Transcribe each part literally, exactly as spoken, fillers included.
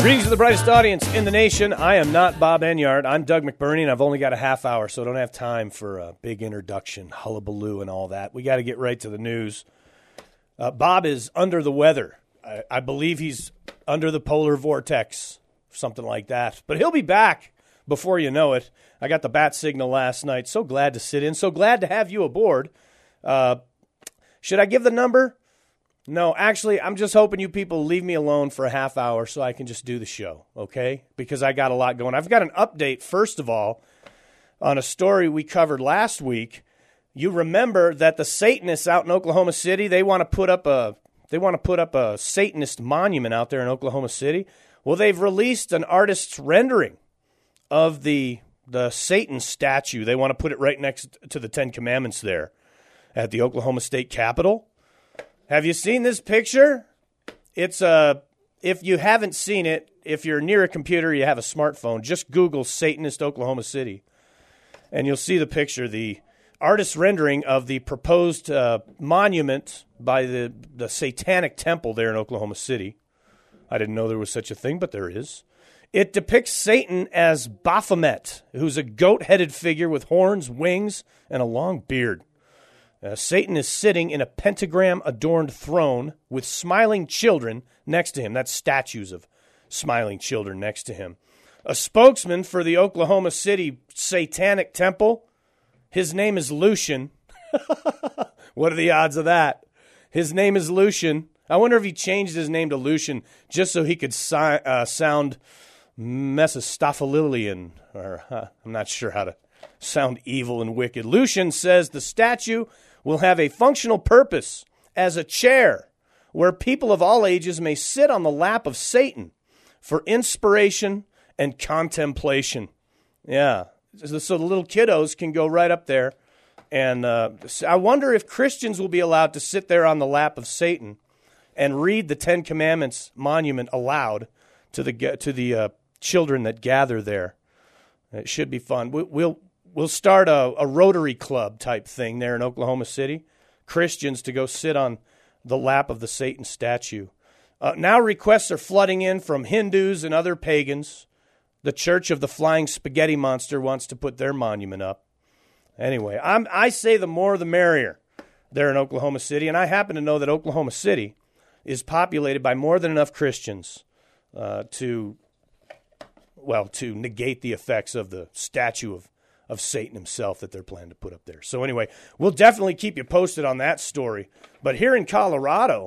Greetings to the brightest audience in the nation. I am not Bob Enyart. I'm Doug McBurney, and I've only got a half hour, so I don't have time for a big introduction, hullabaloo, and all that. We got to get right to the news. Uh, Bob is under the weather. I, I believe he's under the polar vortex, something like that. But he'll be back before you know it. I got the bat signal last night. So glad to sit in. So glad to have you aboard. Uh, should I give the number? No, actually, I'm just hoping you people leave me alone for a half hour so I can just do the show, okay? Because I got a lot going. I've got an update, first of all, on a story we covered last week. You remember that the Satanists out in Oklahoma City, they want to put up a they want to put up a Satanist monument out there in Oklahoma City. Well, they've released an artist's rendering of the the Satan statue. They want to put it right next to the Ten Commandments there at the Oklahoma State Capitol. Have you seen this picture? It's a, if you haven't seen it, if you're near a computer, you have a smartphone, just Google Satanist Oklahoma City, and you'll see the picture, the artist's rendering of the proposed uh, monument by the, the Satanic Temple there in Oklahoma City. I didn't know there was such a thing, but there is. It depicts Satan as Baphomet, who's a goat-headed figure with horns, wings, and a long beard. Uh, Satan is sitting in a pentagram-adorned throne with smiling children next to him. That's statues of smiling children next to him. A spokesman for the Oklahoma City Satanic Temple, his name is Lucian. What are the odds of that? His name is Lucian. I wonder if he changed his name to Lucian just so he could si- uh, sound Mephistophelian, or uh, I'm not sure how to sound evil and wicked. Lucian says the statue will have a functional purpose as a chair where people of all ages may sit on the lap of Satan for inspiration and contemplation. Yeah, so the little kiddos can go right up there. And uh, I wonder if Christians will be allowed to sit there on the lap of Satan and read the Ten Commandments monument aloud to the to the uh, children that gather there. It should be fun. We, we'll we'll start a, a Rotary Club type thing there in Oklahoma City. Christians to go sit on the lap of the Satan statue. Uh, now requests are flooding in from Hindus and other pagans. The Church of the Flying Spaghetti Monster wants to put their monument up. Anyway, I'm, I say the more the merrier there in Oklahoma City, and I happen to know that Oklahoma City is populated by more than enough Christians uh, to, well, to negate the effects of the statue of, of Satan himself that they're planning to put up there. So anyway, we'll definitely keep you posted on that story. But here in Colorado,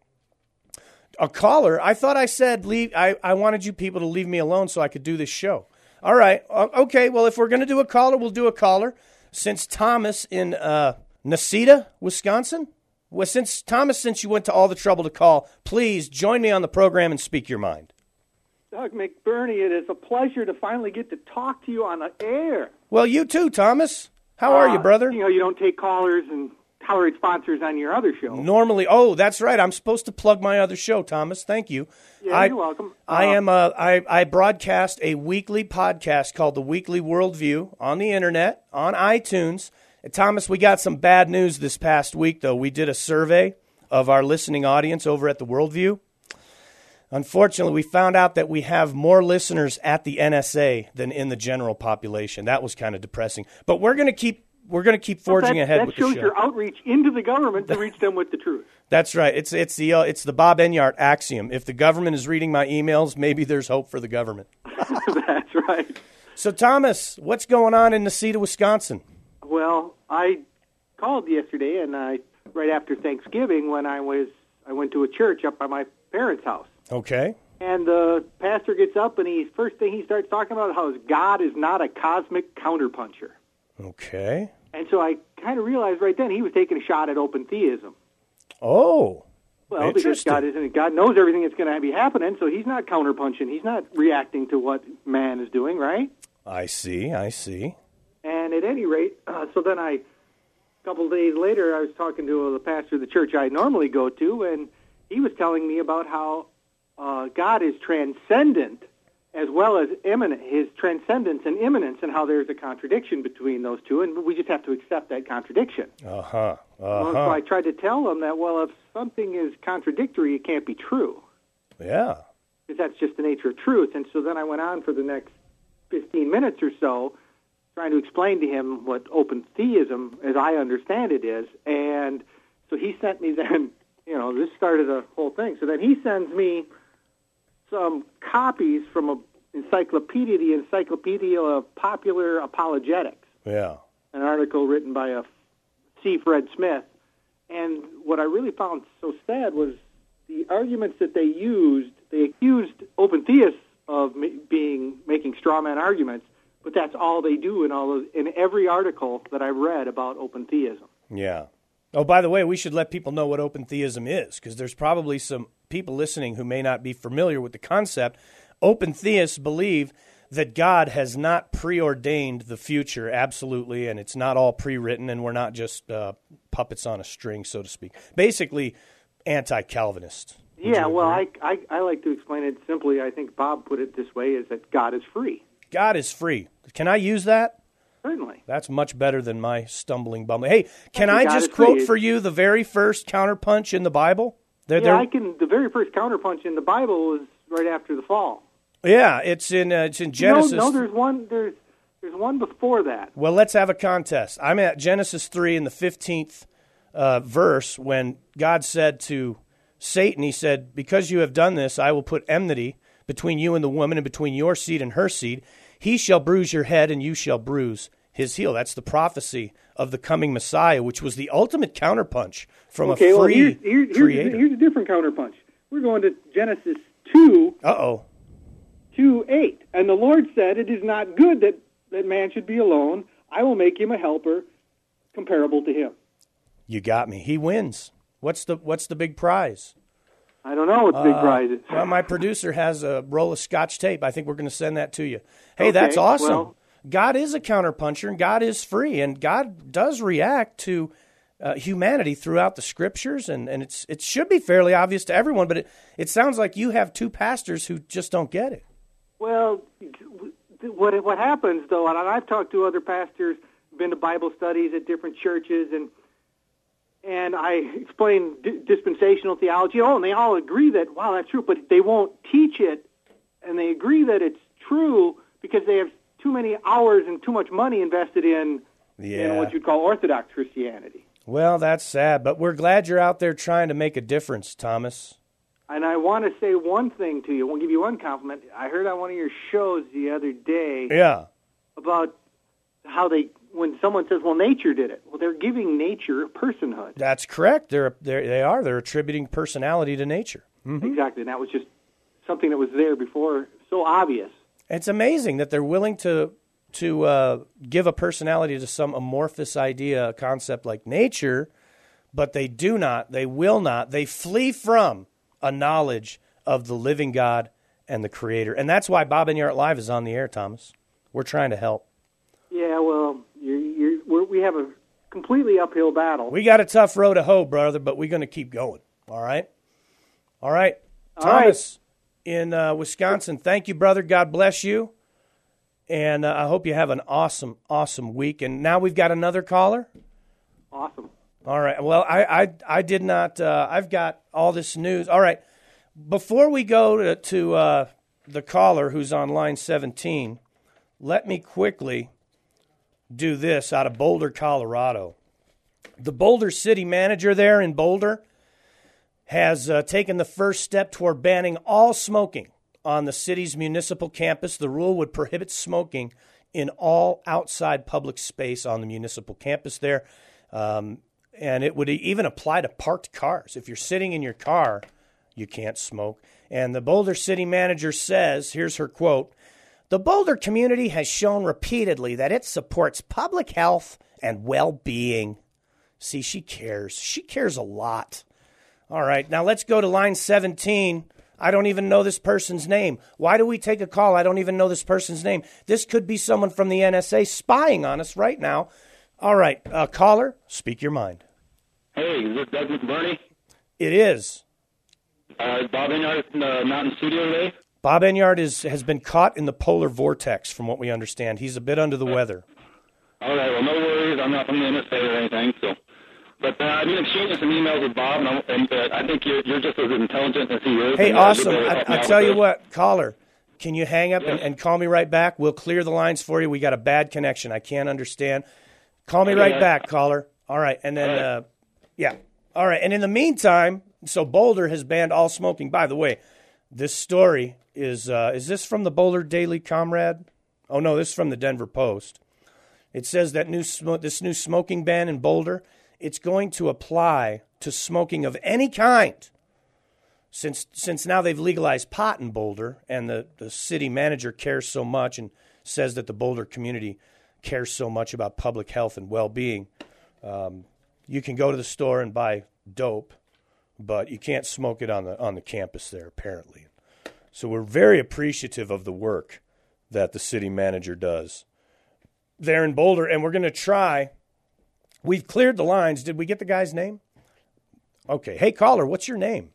a caller, I thought I said leave. I, I wanted you people to leave me alone so I could do this show. All right. Okay, well, if we're going to do a caller, we'll do a caller. Since Thomas in uh, Necedah, Wisconsin, well, since Thomas, since you went to all the trouble to call, please join me on the program and speak your mind. Doug McBurney, it is a pleasure to finally get to talk to you on the air. Well, you too, Thomas. How are uh, you, brother? You know, you don't take callers and tolerate sponsors on your other show. Normally, oh, that's right. I'm supposed to plug my other show, Thomas. Thank you. Yeah, I, you're welcome. Uh, I am. Uh, I I broadcast a weekly podcast called The Weekly Worldview on the internet, on iTunes. And Thomas, we got some bad news this past week, though. We did a survey of our listening audience over at The Worldview. Unfortunately, we found out that we have more listeners at the N S A than in the general population. That was kind of depressing. But we're going to keep we're going to keep forging that, ahead that with the show. That shows your outreach into the government to reach them with the truth. That's right. It's it's the uh, it's the Bob Enyart axiom. If the government is reading my emails, maybe there's hope for the government. That's right. So, Thomas, what's going on in Necedah, Wisconsin? Well, I called yesterday, and I right after Thanksgiving when I was I went to a church up by my parents' house. Okay. And the pastor gets up, and he first thing he starts talking about how God is not a cosmic counterpuncher. Okay. And so I kind of realized right then he was taking a shot at open theism. Oh, well, because God isn't. God knows everything that's going to be happening, so he's not counterpunching. He's not reacting to what man is doing, right? I see. I see. And at any rate, uh, so then I, a couple of days later, I was talking to the pastor of the church I normally go to, and he was telling me about how uh, God is transcendent as well as immanent, his transcendence and immanence, and how there's a contradiction between those two, and we just have to accept that contradiction. Uh-huh. Uh-huh. Well, so I tried to tell him that, well, if something is contradictory, it can't be true. Yeah. because that's just the nature of truth. And so then I went on for the next fifteen minutes or so trying to explain to him what open theism, as I understand it, is. And so he sent me then, you know, this started a whole thing. So then he sends me some copies from a encyclopedia, the Encyclopedia of Popular Apologetics. Yeah. An article written by a C. Fred Smith. And what I really found so sad was the arguments that they used. They accused open theists of ma- being making straw man arguments, but that's all they do in all of, in every article that I've read about open theism. Yeah. Oh, by the way, we should let people know what open theism is, because there's probably some people listening who may not be familiar with the concept. Open theists believe that God has not preordained the future, absolutely, and it's not all pre-written, and we're not just uh, puppets on a string, so to speak. Basically, anti-Calvinist. Yeah, well, I, I I like to explain it simply. I think Bob put it this way, is that God is free. God is free. Can I use that? Certainly. That's much better than my stumbling bumbling. Hey, can I, I God just is free. quote for you the very first counterpunch in the Bible? They're, yeah, they're, I can. The very first counterpunch in the Bible was right after the fall. Yeah, it's in uh, it's in Genesis. No, no, there's one. There's there's one before that. Well, let's have a contest. I'm at Genesis three in the fifteenth uh, verse when God said to Satan, he said, "Because you have done this, I will put enmity between you and the woman, and between your seed and her seed. He shall bruise your head, and you shall bruise his heel." That's the prophecy of the coming Messiah, which was the ultimate counterpunch from okay, a free well, here's, here's, creator. Here's, here's a different counterpunch. We're going to Genesis two. Uh-oh. two eight. And the Lord said, "It is not good that, that man should be alone. I will make him a helper comparable to him." You got me. He wins. What's the What's the big prize? I don't know what the big Uh, prize is. Well, my producer has a roll of Scotch tape. I think we're going to send that to you. Hey, Okay, that's awesome. well- God is a counterpuncher, and God is free, and God does react to uh, humanity throughout the Scriptures, and, and it's it should be fairly obvious to everyone, but it, it sounds like you have two pastors who just don't get it. Well, what what happens, though, and I've talked to other pastors, been to Bible studies at different churches, and and I explain d- dispensational theology, oh, and they all agree that, wow, that's true, but they won't teach it, and they agree that it's true because they have too many hours and too much money invested in, Yeah. in what you'd call Orthodox Christianity. Well, that's sad, but we're glad you're out there trying to make a difference, Thomas. And I want to say one thing to you. I'll give you one compliment. I heard on one of your shows the other day Yeah. about how they, when someone says, well, nature did it. Well, they're giving nature personhood. That's correct. They're, they're they are. They're attributing personality to nature. Mm-hmm. Exactly. And that was just something that was there before, so obvious. It's amazing that they're willing to to uh, give a personality to some amorphous idea, a concept like nature, but they do not, they will not, they flee from a knowledge of the living God and the Creator. And that's why Bob Enyart Live is on the air, Thomas. We're trying to help. Yeah, well, you're, you're, we're, we have a completely uphill battle. We got a tough road to hoe, brother, but we're going to keep going. All right? All right. All Thomas in uh, Wisconsin, thank you, brother. God bless you. And uh, I hope you have an awesome, awesome week. And now we've got another caller. Awesome. All right. Well, I I, I did not. Uh, I've got all this news. All right. Before we go to, to uh, the caller who's on line seventeen, let me quickly do this out of Boulder, Colorado. The Boulder city manager there in Boulder has uh, taken the first step toward banning all smoking on the city's municipal campus. The rule would prohibit smoking in all outside public space on the municipal campus there. Um, and it would even apply to parked cars. If you're sitting in your car, you can't smoke. And the Boulder city manager says, here's her quote, "The Boulder community has shown repeatedly that it supports public health and well-being." See, she cares. She cares a lot. All right, now let's go to line seventeen. I don't even know this person's name. Why do we take a call? I don't even know this person's name. This could be someone from the N S A spying on us right now. All right, uh, caller, speak your mind. Hey, is this Doug McBurney? It is. Uh, is Bob Enyart in the Mountain Studio today? Bob Enyart is, has been caught in the polar vortex, from what we understand. He's a bit under the weather. All right, well, no worries. I'm not from the N S A or anything, so But uh, I've been exchanging some emails with Bob, and, I- and uh, I think you're, you're just as intelligent as he is. Hey, and, uh, awesome. you'll be able to I, help me I'll out tell with you this. what, caller, can you hang up and, Yes. and call me right back? We'll clear the lines for you. We got a bad connection. I can't understand. Call me Okay. right back, caller. All right. And then, All right. uh, yeah. All right. And in the meantime, so Boulder has banned all smoking. By the way, this story is, uh, is this from the Boulder Daily Comrade? Oh, no, this is from the Denver Post. It says that new sm- this new smoking ban in Boulder, it's going to apply to smoking of any kind. Since since now they've legalized pot in Boulder, and the, the city manager cares so much and says that the Boulder community cares so much about public health and well-being, um, you can go to the store and buy dope, but you can't smoke it on the on the campus there, apparently. So we're very appreciative of the work that the city manager does there in Boulder, and we're going to try. We've cleared the lines. Did we get the guy's name? Okay. Hey, caller, what's your name?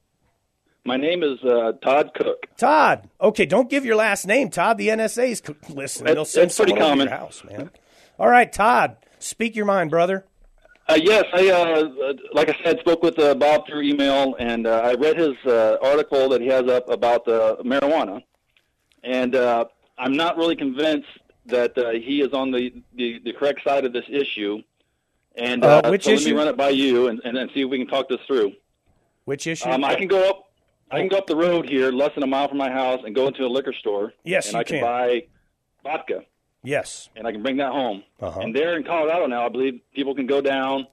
My name is uh, Todd Cook. Todd. Okay, don't give your last name, Todd. The N S A's c- listening. They'll It's- send it's pretty someone over to common. your house, man. All right, Todd, speak your mind, brother. Uh, yes, I uh, uh, like I said, spoke with uh, Bob through email, and uh, I read his uh, article that he has up about uh, marijuana, and uh, I'm not really convinced that uh, he is on the, the, the correct side of this issue. And uh, Uh, which so let issue? me run it by you and, and, and see if we can talk this through. Which issue? Um, I can go up. I can go up the road here, less than a mile from my house, and go into a liquor store. Yes, and you I can, can. buy vodka, Yes. and I can bring that home. Uh-huh. And there in Colorado now, I believe people can go down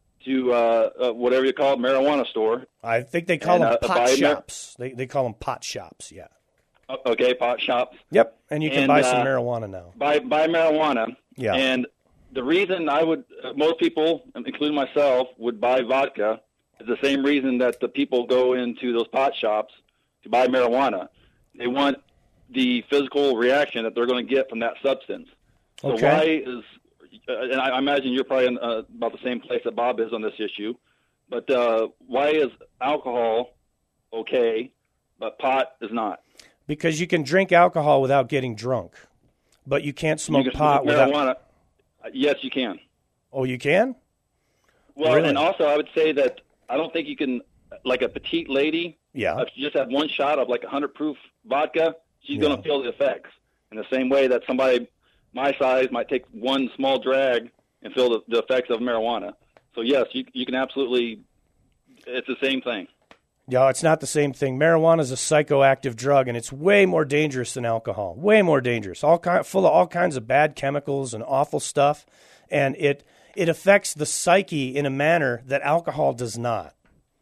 to uh, uh, whatever you call it, marijuana store. I think they call And, them uh, pot buy mar- shops. They they call them pot shops, yeah. Uh, Okay, pot shops. Yep, and you can And, buy some uh, marijuana now. Buy buy marijuana. Yeah. And the reason I would, uh, most people, including myself, would buy vodka is the same reason that the people go into those pot shops to buy marijuana. They want the physical reaction that they're going to get from that substance. So Okay. why is, uh, and I imagine you're probably in uh, about the same place that Bob is on this issue, but uh, why is alcohol okay, but pot is not? Because you can drink alcohol without getting drunk, but you can't smoke you can pot smoke without. marijuana. Uh, Yes, you can. Oh, you can? Well, Really? and also I would say that I don't think you can, like a petite lady, Yeah. if you just have one shot of like one hundred proof vodka, she's Yeah. going to feel the effects. In the same way that somebody my size might take one small drag and feel the, the effects of marijuana. So yes, you you can absolutely, it's the same thing. No, it's not the same thing. Marijuana is a psychoactive drug, and it's way more dangerous than alcohol. Way more dangerous. All kind, full of all kinds of bad chemicals and awful stuff, and it it affects the psyche in a manner that alcohol does not.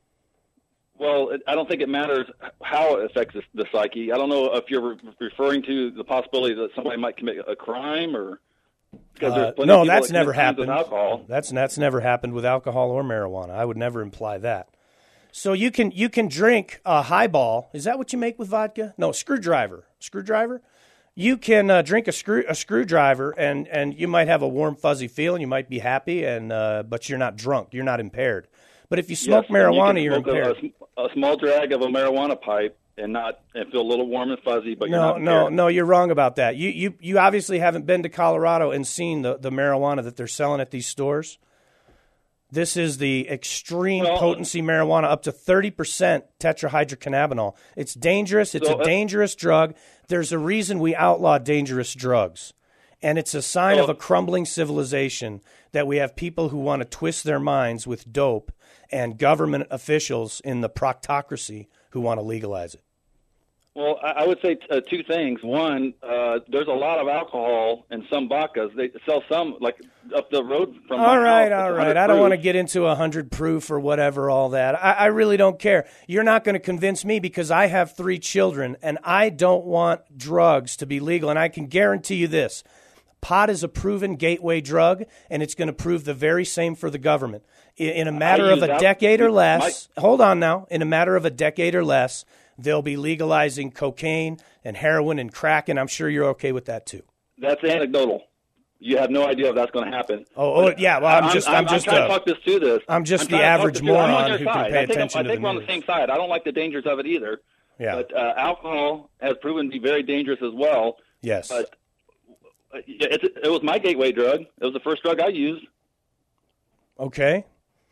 Well, it, I don't think it matters how it affects the, the psyche. I don't know if you're re- referring to the possibility that somebody might commit a crime or because Uh, there's plenty no, of people that's that never commit crimes with happened. alcohol. That's that's never happened with alcohol or marijuana. I would never imply that. So you can you can drink a highball. Is that what you make with vodka? No, screwdriver. Screwdriver. You can uh, drink a screw a screwdriver, and, and you might have a warm fuzzy feeling. You might be happy, and uh, but you're not drunk. You're not impaired. But if you smoke Yes, and marijuana, you you're can smoke impaired. A, a, a small drag of a marijuana pipe and not and feel a little warm and fuzzy, but you're No, not no, impaired. no. You're wrong about that. You you you obviously haven't been to Colorado and seen the, the marijuana that they're selling at these stores. This is the extreme Well, potency marijuana, up to thirty percent tetrahydrocannabinol. It's dangerous. It's So, a uh, dangerous drug. There's a reason we outlaw dangerous drugs. And it's a sign So- of a crumbling civilization that we have people who want to twist their minds with dope and government officials in the proctocracy who want to legalize it. Well, I I would say uh, two things. One, uh, there's a lot of alcohol in some vodkas. They sell some like up the road from. All my right, house. all It's right. one hundred I don't proof. want to get into a hundred proof or whatever, all that. I, I really don't care. You're not going to convince me because I have three children and I don't want drugs to be legal. And I can guarantee you this. Pot is a proven gateway drug, and it's going to prove the very same for the government. In, in a matter of use a al- decade or my- less, hold on now, in a matter of a decade or less, they'll be legalizing cocaine and heroin and crack, and I'm sure you're okay with that too. That's anecdotal. You have no idea if that's going to happen. Oh, oh But yeah, well, I'm just, I'm, just, trying uh, to talk this through this. I'm just the trying to talk average this through. I'm on moron your who can side. pay I think, attention I to think the we're on the news. same side. I don't like the dangers of it either. Yeah. But uh, alcohol has proven to be very dangerous as well. Yes. But uh, it, it was my gateway drug. It was the first drug I used. Okay.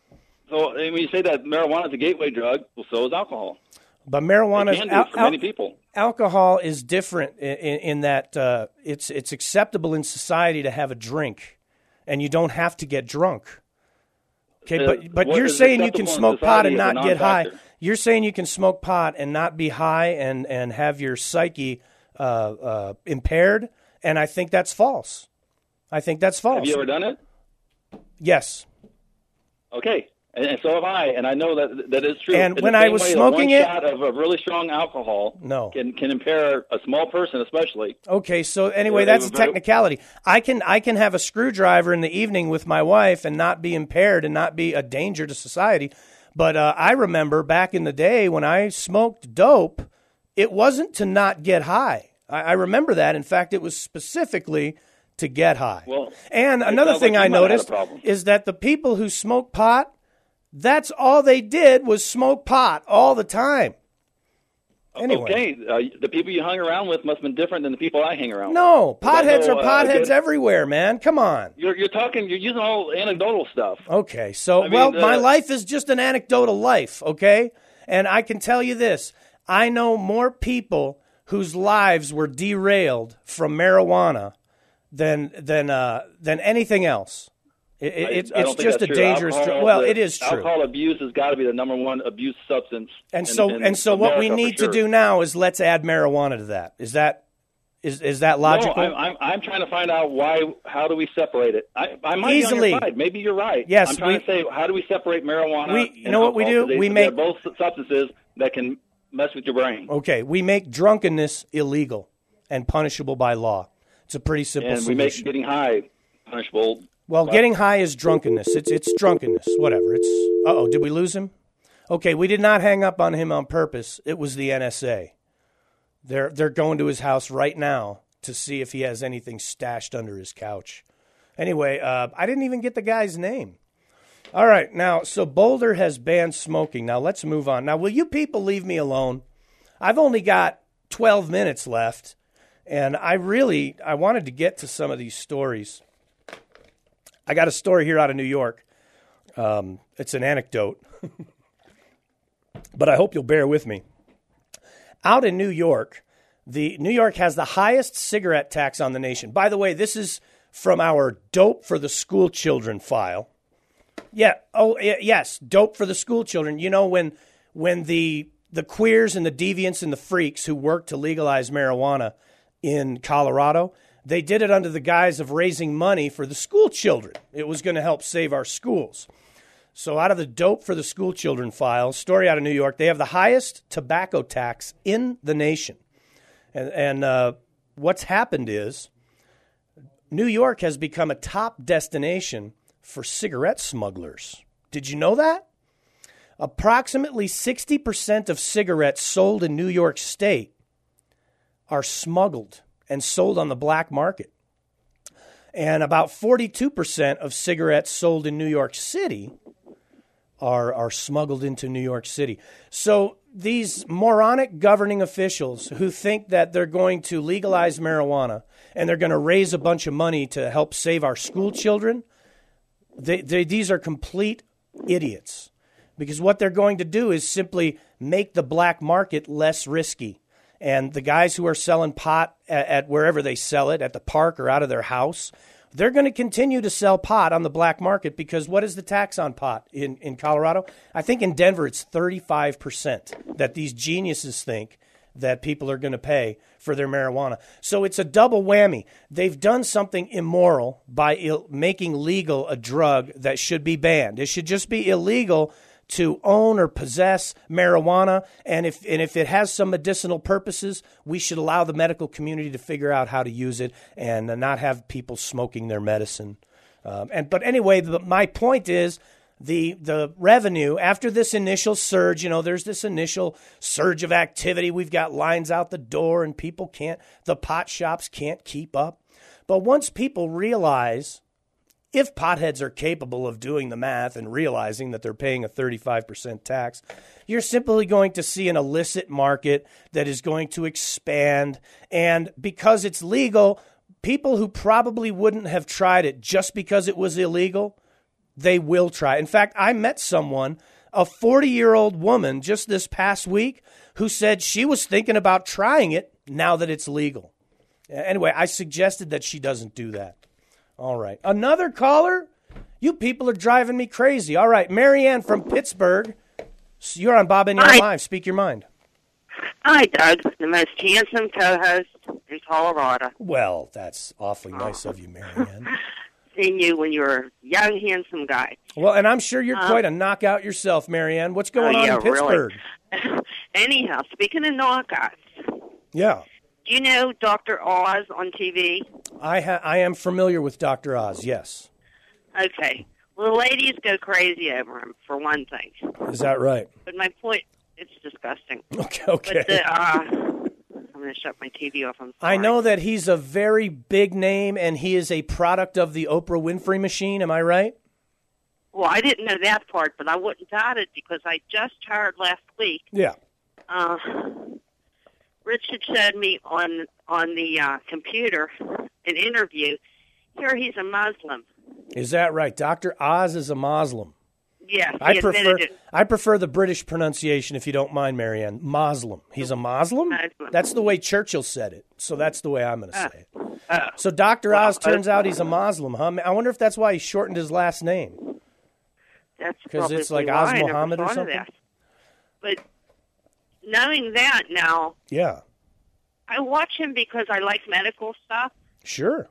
So I mean, you say that marijuana is a gateway drug, well, so is alcohol. But marijuana it can be for al- many people. Alcohol is different in, in, in that uh, it's it's acceptable in society to have a drink, and you don't have to get drunk. Okay, uh, but but you're saying you can smoke pot and not get high. You're saying you can smoke pot and not be high and, and have your psyche uh, uh, impaired, and I think that's false. I think that's false. Have you ever done it? Yes. Okay. And so have I, and I know that that is true. And in when I was way, smoking one it, shot of a really strong alcohol no. can can impair a small person, especially. Okay, so anyway, that's a technicality. I can I can have a screwdriver in the evening with my wife and not be impaired and not be a danger to society. But uh, I remember back in the day when I smoked dope, it wasn't to not get high. I, I remember that. In fact, it was specifically to get high. Well, and another thing like I noticed is that the people who smoke pot, that's all they did was smoke pot all the time. Anyway. Okay, uh, the people you hung around with must have been different than the people I hang around no, with. No, potheads know, are potheads uh, everywhere, man. Come on. You're, you're talking, you're using all anecdotal stuff. Okay, so, I well, mean, uh, my life is just an anecdotal life, okay? And I can tell you this. I know more people whose lives were derailed from marijuana than than uh, than anything else. It, it, it's I it's just a true. dangerous alcohol, drug. Well, the, it is true. Alcohol abuse has got to be the number one abuse substance. And in, so in and so America what we need sure. to do now is let's add marijuana to that. Is that is is that logical? No, I'm, I'm I'm trying to find out why. How do we separate it? I, I might Easily. be on your side. Maybe you're right. Yes, I'm trying we, to say how do we separate marijuana? We, you and know what we do? They, we they're make both substances that can mess with your brain. Okay, we make drunkenness illegal and punishable by law. It's a pretty simple and solution. we make getting high punishable. Well, getting high is drunkenness. It's it's drunkenness. Whatever. It's uh oh. Did we lose him? Okay, we did not hang up on him on purpose. It was the N S A. They're they're going to his house right now to see if he has anything stashed under his couch. Anyway, uh, I didn't even get the guy's name. All right, now so Boulder has banned smoking. Now let's move on. Now, will you people leave me alone? I've only got twelve minutes left, and I really I wanted to get to some of these stories. I got a story here out of New York. Um, it's an anecdote, but I hope you'll bear with me. Out in New York, the New York has the highest cigarette tax on the nation. By the way, this is from our Dope for the School Children file. Yeah. Oh, yes. Dope for the school children. You know, when when the the queers and the deviants and the freaks who worked to legalize marijuana in Colorado, they did it under the guise of raising money for the school children. It was going to help save our schools. So out of the Dope for the School Children file, story out of New York, they have the highest tobacco tax in the nation. And, and uh, what's happened is New York has become a top destination for cigarette smugglers. Did you know that? Approximately sixty percent of cigarettes sold in New York State are smuggled and sold on the black market. And about forty-two percent of cigarettes sold in New York City are, are smuggled into New York City. So these moronic governing officials who think that they're going to legalize marijuana and they're going to raise a bunch of money to help save our school children, they, they, these are complete idiots. Because what they're going to do is simply make the black market less risky. And the guys who are selling pot at, at wherever they sell it, at the park or out of their house, they're going to continue to sell pot on the black market because what is the tax on pot in, in Colorado? I think in Denver it's thirty-five percent that these geniuses think that people are going to pay for their marijuana. So it's a double whammy. They've done something immoral by il- making legal a drug that should be banned. It should just be illegal to own or possess marijuana, and if and if it has some medicinal purposes, we should allow the medical community to figure out how to use it and not have people smoking their medicine. Um, and but anyway, the, my point is the the revenue after this initial surge. You know, there's this initial surge of activity. We've got lines out the door, and people can't. The pot shops can't keep up. But once people realize, if potheads are capable of doing the math and realizing that they're paying a thirty-five percent tax, you're simply going to see an illicit market that is going to expand. And because it's legal, people who probably wouldn't have tried it just because it was illegal they will try. In fact, I met someone, a forty-year-old woman, just this past week, who said she was thinking about trying it now that it's legal. Anyway, I suggested that she doesn't do that. All right. Another caller? You people are driving me crazy. All right. Marianne from Pittsburgh. You're on Bob and Yard Live. Speak your mind. Hi, Doug. The most handsome co-host in Colorado. Well, that's awfully nice of you, Marianne. Seen you when you were a young, handsome guy. Well, and I'm sure you're um, quite a knockout yourself, Marianne. What's going oh, on yeah, in Pittsburgh? Really. Anyhow, speaking of knockouts. Yeah. Do you know Doctor Oz on T V? I ha- I am familiar with Doctor Oz, yes. Okay. Well, the ladies go crazy over him, for one thing. Is that right? But my point, it's disgusting. Okay, okay. But the, uh, I'm going to shut my T V off. I'm sorry. I know that he's a very big name, and he is a product of the Oprah Winfrey machine. Am I right? Well, I didn't know that part, but I wouldn't doubt it because I just heard last week. Yeah. Uh, Richard showed me on on the uh, computer an interview. Here he's a Muslim. Is that right? Doctor Oz is a Muslim. Yes, he I prefer admitted it. I prefer the British pronunciation, if you don't mind, Marianne. Muslim. He's a Muslim? Muslim. That's the way Churchill said it, so that's the way I'm going to Uh, say it. uh, So Doctor well, Oz turns uh, out he's a Muslim, huh? I wonder if that's why he shortened his last name. That's Because it's like probably Oz why I never Muhammad or thought of something? that. But knowing that now, Yeah, I watch him because I like medical stuff, sure.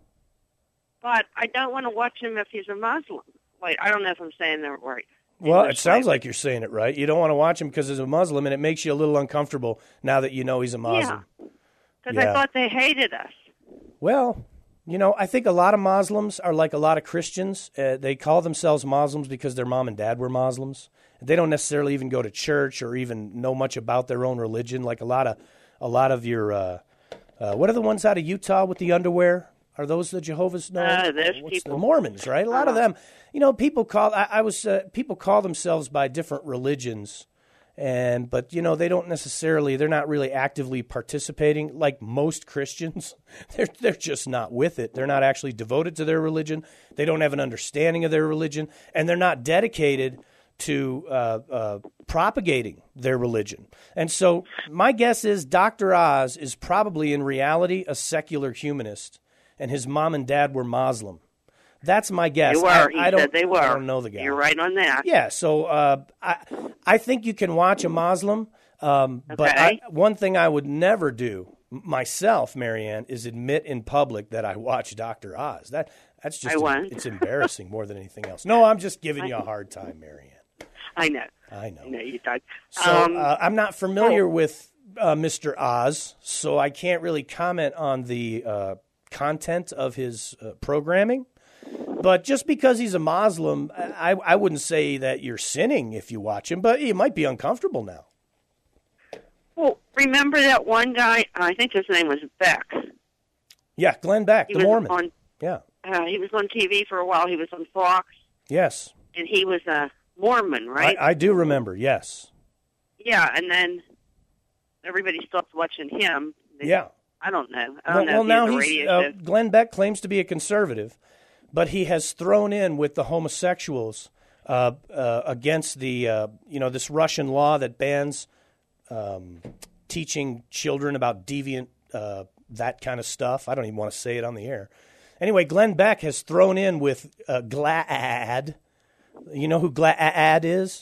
but I don't want to watch him if he's a Muslim. Wait, I don't know if I'm saying that right. Well, English it sounds way. like you're saying it right. You don't want to watch him because he's a Muslim, and it makes you a little uncomfortable now that you know he's a Muslim. Yeah, because Yeah. I thought they hated us. Well, you know, I think a lot of Muslims are like a lot of Christians. Uh, they call themselves Muslims because their mom and dad were Muslims. They don't necessarily even go to church or even know much about their own religion. Like a lot of, a lot of your, uh, uh, what are the ones out of Utah with the underwear? Are those the Jehovah's? No, Uh, those What's people. the Mormons, right? A lot of Uh-huh. them. You know, people call. I, I was uh, people call themselves by different religions. And but you know they don't necessarily they're not really actively participating like most Christians. They're they're just not with it. They're not actually devoted to their religion. They don't have an understanding of their religion, and they're not dedicated to uh, uh, propagating their religion. And so my guess is Doctor Oz is probably in reality a secular humanist, and his mom and dad were Muslim. That's my guess. They were. I, He I don't, said they were. I don't know the guy. You're right on that. Yeah, so uh, I I think you can watch a Muslim, um, but Okay. I, one thing I would never do myself, Marianne, is admit in public that I watch Doctor Oz. That that's just I won't. it's embarrassing more than anything else. No, I'm just giving you a hard time, Marianne. I know. I know. I know you Doug. So Um, uh, I'm not familiar with uh, Mister Oz, so I can't really comment on the uh, content of his uh, programming. But just because he's a Muslim, I, I wouldn't say that you're sinning if you watch him, but you might be uncomfortable now. Well, remember that one guy? I think his name was Beck. Yeah, Glenn Beck, He the was Mormon. on. Yeah. Uh, he was on T V for a while. He was on Fox, Yes. and he was a Mormon, right? I, I do remember, yes. Yeah, and then everybody stopped watching him. They, Yeah. I don't know. I Well, don't know. well if now he has a he's, radio uh, show. Glenn Beck claims to be a conservative, but he has thrown in with the homosexuals uh, uh, against the, uh, you know, this Russian law that bans um, teaching children about deviant, uh, that kind of stuff. I don't even want to say it on the air. Anyway, Glenn Beck has thrown in with uh, GLAAD. You know who GLAAD is?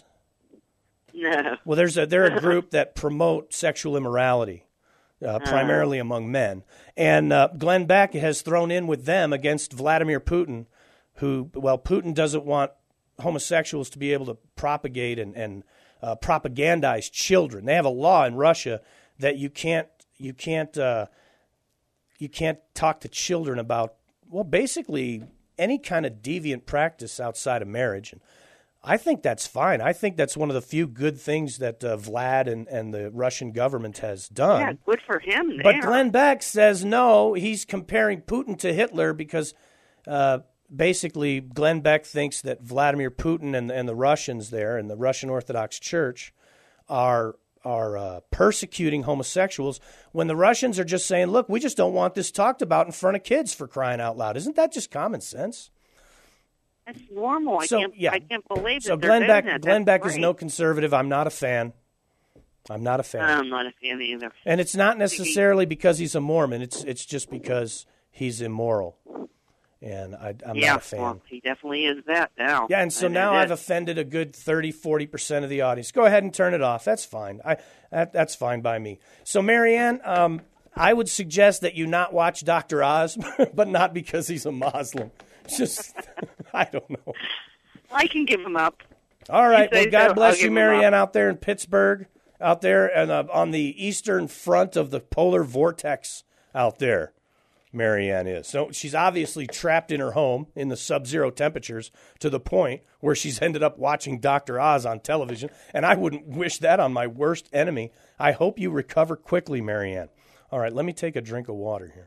No. Well, there's a, they're a group that promote sexual immorality, uh, primarily among men. And uh, Glenn Beck has thrown in with them against Vladimir Putin, who, well, Putin doesn't want homosexuals to be able to propagate and, and uh, propagandize children. They have a law in Russia that you can't you can't uh, you can't talk to children about, well, basically any kind of deviant practice outside of marriage. And I think that's fine. I think that's one of the few good things that uh, Vlad and, and the Russian government has done. Yeah, good for him there. But Glenn Beck says no, he's comparing Putin to Hitler because uh, basically Glenn Beck thinks that Vladimir Putin and, and the Russians there and the Russian Orthodox Church are are uh, persecuting homosexuals when the Russians are just saying, look, we just don't want this talked about in front of kids, for crying out loud. Isn't that just common sense? That's normal. I So, can't. yeah. I can't believe So that they're Glenn doing Beck, that. Glenn That's Beck is great. no conservative. I'm not a fan. I'm not a fan. I'm not a fan either. And it's not necessarily because he's a Mormon. It's it's just because he's immoral. And I, I'm yeah, not a fan. well, he definitely is that now. Yeah, and so I know now that. I've offended a good thirty, forty percent of the audience. Go ahead and turn it off. That's fine. I that, That's fine by me. So, Marianne, um, I would suggest that you not watch Doctor Oz, but not because he's a Muslim. It's just, I don't know. I can give him up. All right. You say Well, God so, bless I'll you, give him Marianne, up. out there in Pittsburgh, out there and uh, on the eastern front of the polar vortex out there. Marianne is. So she's obviously trapped in her home in the sub-zero temperatures to the point where she's ended up watching Doctor Oz on television, and I wouldn't wish that on my worst enemy. I hope you recover quickly, Marianne. All right, let me take a drink of water here.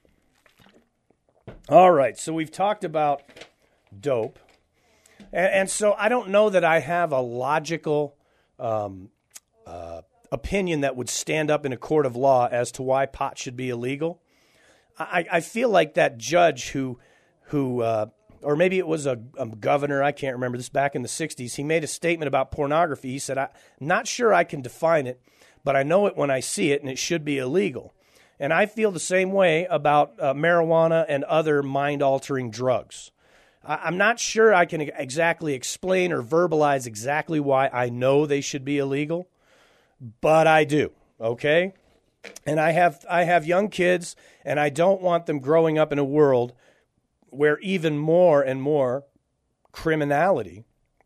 All right, so we've talked about dope, and, and so I don't know that I have a logical um, uh, opinion that would stand up in a court of law as to why pot should be illegal. I, I feel like that judge who, who uh, or maybe it was a, a governor, I can't remember, this back in the sixties, he made a statement about pornography. He said, I'm not sure I can define it, but I know it when I see it, and it should be illegal. And I feel the same way about uh, marijuana and other mind-altering drugs. I, I'm not sure I can exactly explain or verbalize exactly why I know they should be illegal, but I do, okay? And I have I have young kids, and I don't want them growing up in a world where even more and more criminality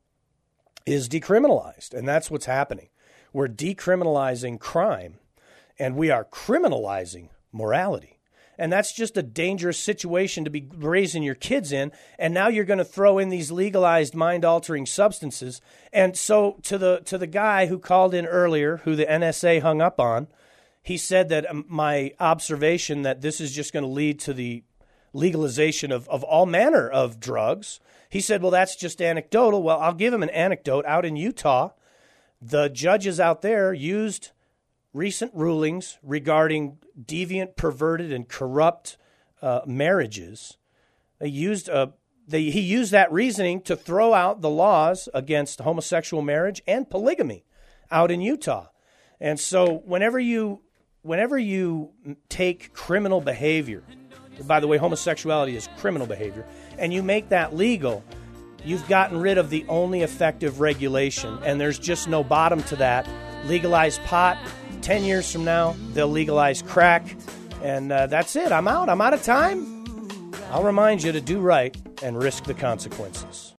is decriminalized. And that's what's happening. We're decriminalizing crime, and we are criminalizing morality. And that's just a dangerous situation to be raising your kids in. And now you're going to throw in these legalized mind-altering substances. And so to the to the guy who called in earlier, who the N S A hung up on, he said that my observation that this is just going to lead to the legalization of, of all manner of drugs. He said, well, that's just anecdotal. Well, I'll give him an anecdote. Out in Utah, the judges out there used recent rulings regarding deviant, perverted, and corrupt uh, marriages. They used a, they, he used that reasoning to throw out the laws against homosexual marriage and polygamy out in Utah. And so whenever you whenever you take criminal behavior, by the way, homosexuality is criminal behavior, and you make that legal, you've gotten rid of the only effective regulation, and there's just no bottom to that. Legalize pot. Ten years from now, they'll legalize crack, and uh, that's it. I'm out. I'm out of time. I'll remind you to do right and risk the consequences.